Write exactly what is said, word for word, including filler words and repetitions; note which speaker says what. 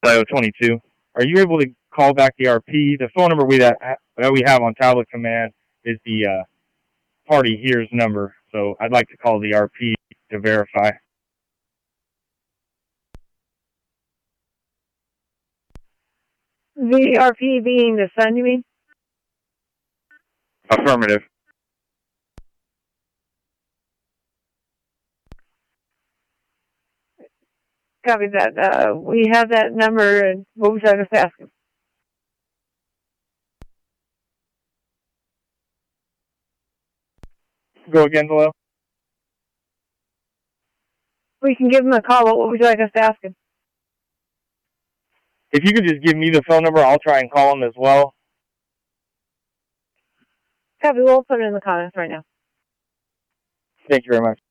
Speaker 1: twenty-two. Are you able to call back the R P? The phone number we that, that we have on tablet command is the uh, party here's number. So I'd like to call the R P to verify.
Speaker 2: The R P being the son, you mean?
Speaker 1: Affirmative.
Speaker 2: Copy that. Uh, we have that number, and what was I just asking?
Speaker 1: Go again, below.
Speaker 2: We can give him a call. What would you like us to ask him?
Speaker 1: If you could just give me the phone number, I'll try and call him as well.
Speaker 2: Copy. We'll put it in the comments right now.
Speaker 1: Thank you very much.